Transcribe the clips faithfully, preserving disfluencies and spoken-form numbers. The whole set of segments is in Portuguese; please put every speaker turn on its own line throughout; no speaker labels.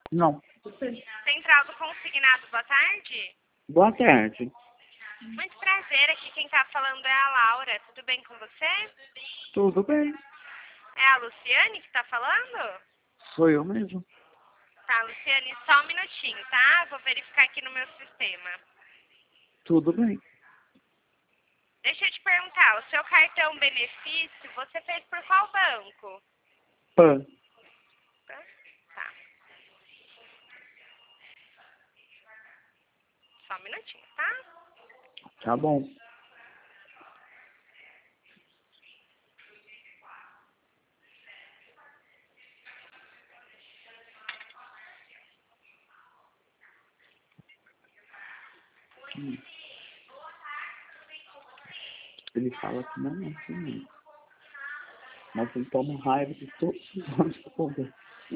Não.
Central do Consignado, boa tarde.
Boa tarde.
Muito prazer, aqui quem tá falando é a Laura, tudo bem com você?
Tudo bem.
É a Luciane que tá falando?
Sou eu mesmo.
Tá, Luciane, só um minutinho, tá? Vou verificar aqui no meu sistema.
Tudo bem.
Deixa eu te perguntar, o seu cartão benefício, você fez por qual banco?
Pan.
Tá. Só um minutinho, tá?
Tá bom. Hum. Ele fala que não é assim mesmo. Mas ele toma raiva de todos os anos que eu converso.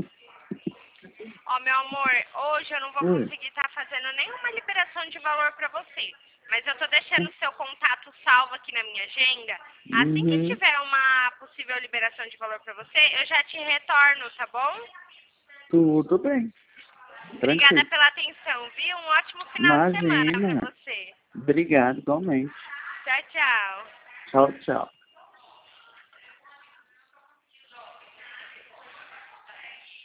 Ó, meu amor, hoje eu não vou
Oi.
conseguir estar fazendo nenhuma liberação de valor pra você. Mas eu tô deixando o seu contato salvo aqui na minha agenda. Assim que
Uhum.
tiver uma possível liberação de valor pra você, eu já te retorno, tá bom?
Tudo bem.
Obrigada
Tranquilo.
pela atenção, viu? Um ótimo final de semana
Imagina.
pra você.
Obrigado, igualmente.
Tchau, tchau.
Tchau, tchau.